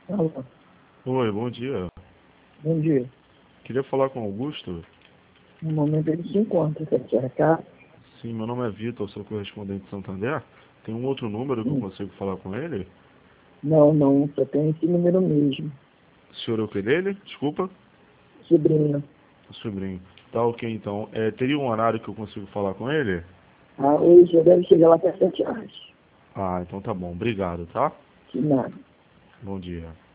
Alô, Oi, bom dia. bom dia. Queria falar com o Augusto. No momento ele se encontra, quer te recado? Sim, meu nome é Vitor, sou correspondente de Santander. Tem um outro número que eu Sim. consigo falar com ele? Não, não, só tem esse número mesmo. Senhor Eukelele? Desculpa. Sobrinho. Sobrinho. Tá ok, então. Teria um horário que eu consigo falar com ele? Ah, hoje já deve chegar lá para 7 horas. Ah, então tá bom. Obrigado, tá? De nada. Bom dia.